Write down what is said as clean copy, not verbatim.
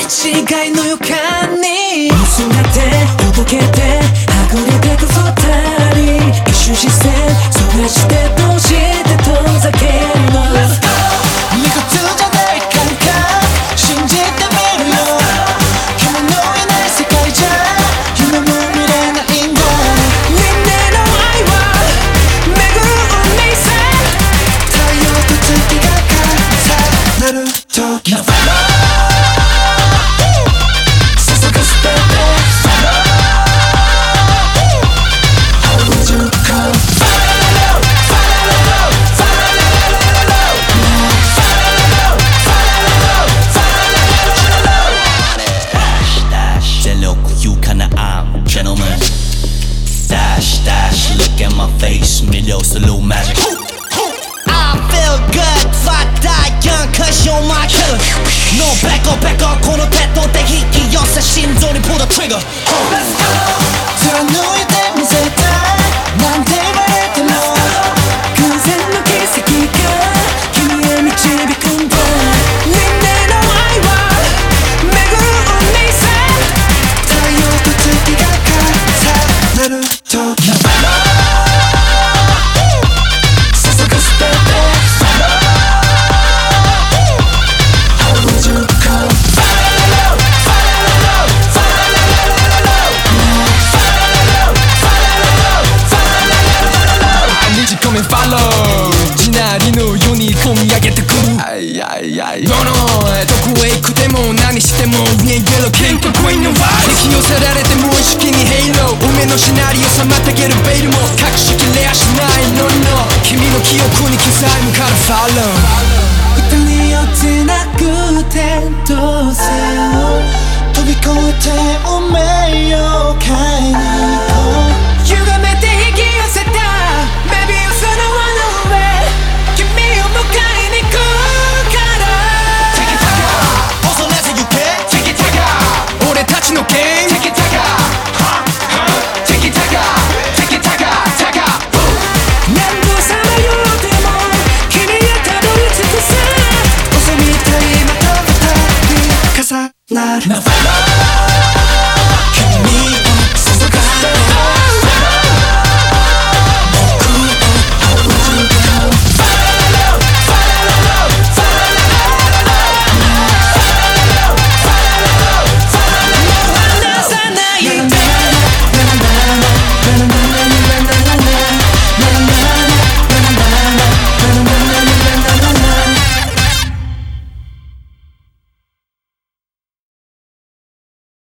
違いの予感に結んで届けてはぐれてく二人一瞬視線そらしてどうして遠ざけるの Let's go 理屈じゃない感覚信じてみるよ夢のいない世界じゃ夢も見れないんだみんなの愛は巡る運命さ太陽と月が重なる時 It's a little magic. I feel good, fat die young, cause you're my killer. No back up, この鉄塔で引き寄せ心臓に pull the trigger. Let's go! 貫いてみせたいなんて言われても偶然の奇跡が君へ導くんだみんなの愛は巡る運命さ太陽と月が重なる時地なりの世に込み上げてくるどこへ行くでも何しても逃げろ喧嘩恋のワールド敵寄せられて無意識にヘイロー運命のシナリオ妨げるベイルも隠しきれやしないのの君の記憶に刻むからファロー二人をつなぐ天と線を飛び越えて